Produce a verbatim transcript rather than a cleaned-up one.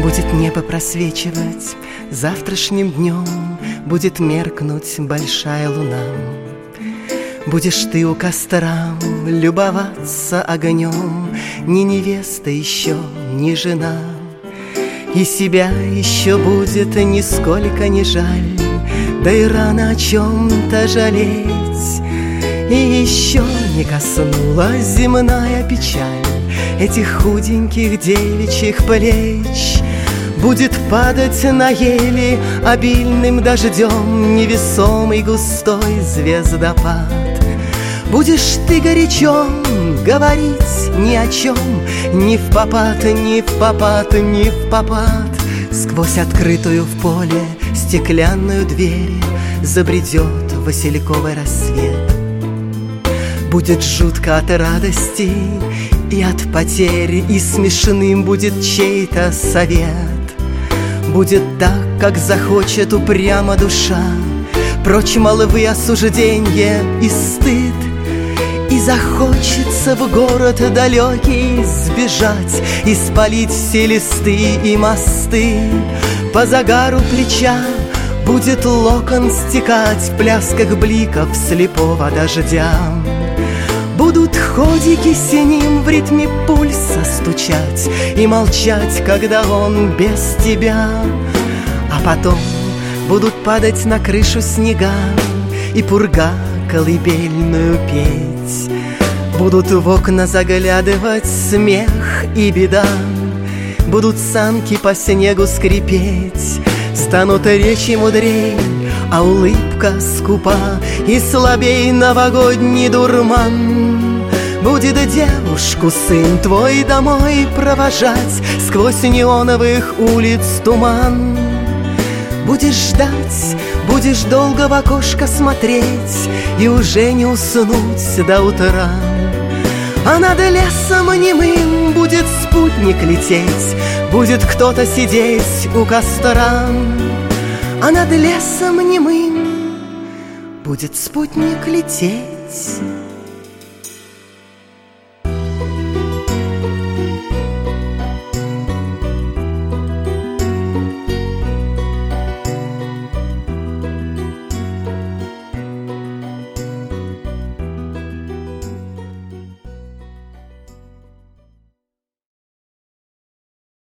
Будет небо просвечивать завтрашним днем, будет меркнуть большая луна. Будешь ты у костра любоваться огнем, ни невеста еще, ни жена. И себя еще будет нисколько не жаль, да и рано о чем-то жалеть. И еще не коснулась земная печаль этих худеньких девичьих плеч. Будет падать на ели обильным дождем невесомый густой звездопад. Будешь ты горячо говорить ни о чем, ни в попад, ни в попад, ни в попад. Сквозь открытую в поле стеклянную дверь забредет васильковый рассвет. Будет жутко от радости и от потери, и смешным будет чей-то совет. Будет так, как захочет упрямо душа, прочь молвы, осужденье и стыд. И захочется в город далекий сбежать и спалить все листы и мосты. По загару плеча будет локон стекать в плясках бликов слепого дождя. Будут ходики синим в ритме пульса стучать и молчать, когда он без тебя. А потом будут падать на крышу снега и пурга колыбельную петь. Будут в окна заглядывать смех и беда, будут санки по снегу скрипеть. Станут речи мудрей, а улыбка скупа, и слабей новогодний дурман. Будет девушку сын твой домой провожать сквозь неоновых улиц туман. Будешь ждать, будешь долго в окошко смотреть и уже не уснуть до утра. А над лесом немым будет спутник лететь, будет кто-то сидеть у костра. А над лесом немым будет спутник лететь.